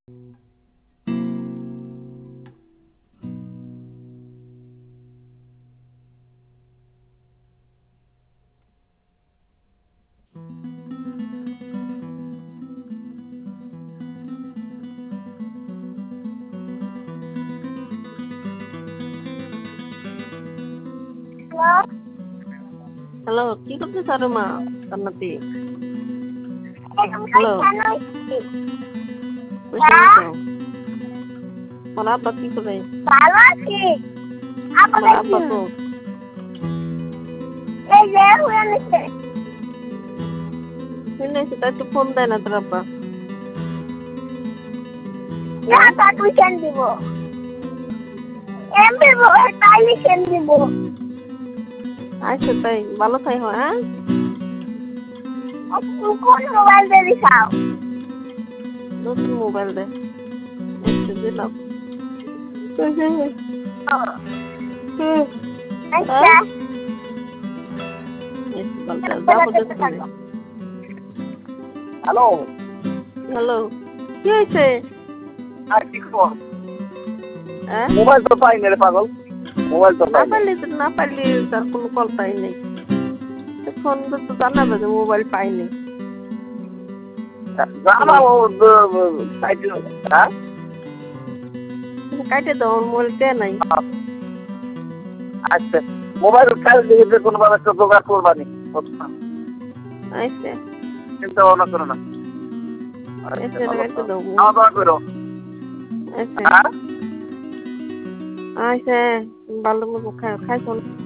Hello, কি করতেছ আরে মা জান্নাতি? হ্যালো, বসে আছো? তোমার আব্বা কি করে? ভালো আছি। তোমার আব্বা তো এই যে হয়ে নিছে। তাই তো ফোন দেয় না তোর আব্বা। না তা তুই কেন দিব? এমবি তাইলে কেন দিব? আচ্ছা তাই ভালো তাই হয়। হ্যাঁ, তুই কোন মোবাইল দিয়ে দিছাও? নতুন মোবাইল দে। একটু দিলাম। আচ্ছা যাবো দেখুন। হ্যালো, হ্যালো, কি হয়েছে? আর কি খবর? হ্যাঁ, মোবাইল তো পাই না রে পাগল, মোবাইল তো না পাই না। পারলে না পারলে তার কোনো কথাই নেই। ফোন তো জানাবে যে মোবাইল পাইনি। জানা ও সাইডে হ্যাঁ কাটে দাও, মোবাইল কে নাই। আচ্ছা, মোবাইল কাল দিয়ে কোনো ভাবে একটা জোগাড় করবানি, আচ্ছা চিন্তা ভাবনা করো না। আচ্ছা, কাটে দাও। খাওয়া দাওয়া করো। আচ্ছা হ্যাঁ আচ্ছা, ভালো মতো খাইছো।